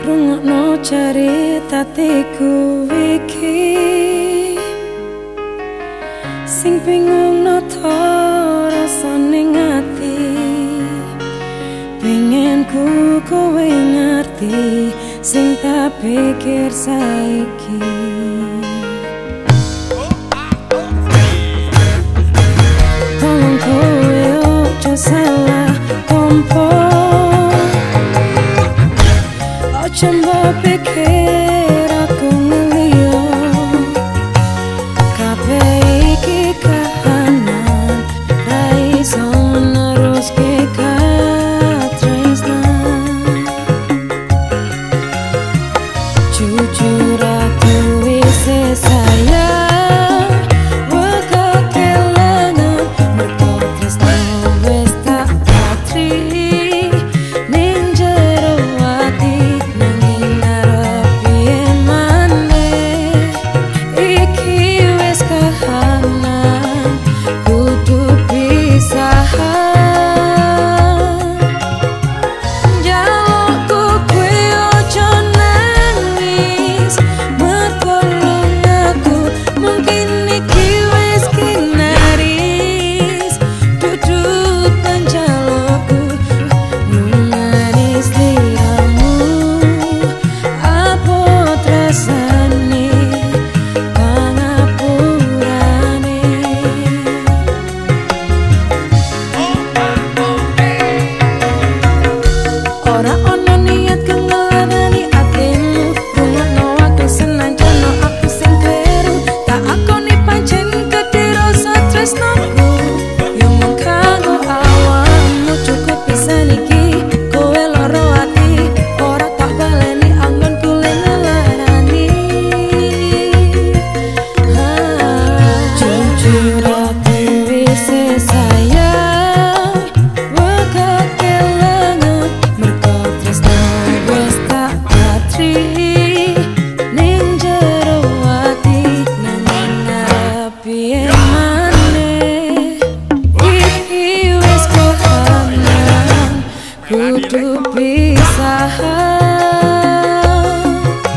rungokno caritatiku iki sing bingung nata rasane ngati pengen ku kowe ngerti sing tak pikir saiki tolong kowe ojo salah kompo ojo mbok pikir aku ngelio kabeh iki kahanan ra iso neruske katresnan jujur aku wis sayang wega kelangan mergo tresno wis tak patri ning jero ati nanging arep yen maneh iki wis kahanan kudu pisahan kudu pisahan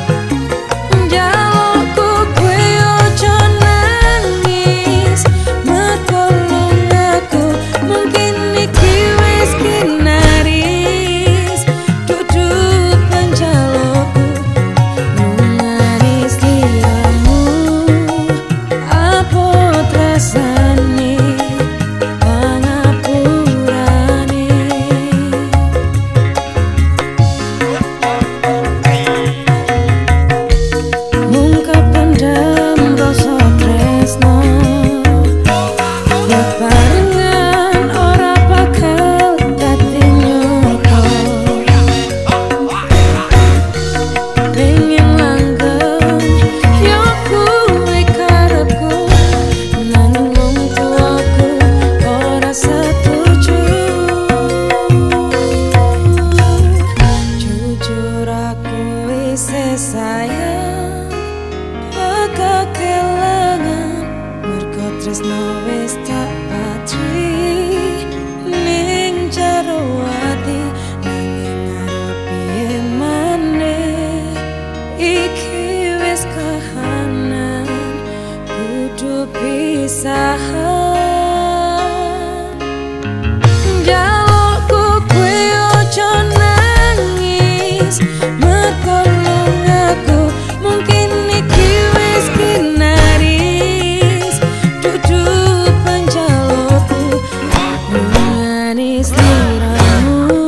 jalukku kowe ojo nangis metolong aku mungkin iki wis kinaris duduk panjalukku nangis diramu apa rasane sayang wega kelangan mergo tresno wis tak patri ning jero ati nanging arep piye maneh iki wis kahanan kudu pisahan jalukku kowe ojo nangis mergo mungkin iki wis kinaris duduk panjalukku manis liramu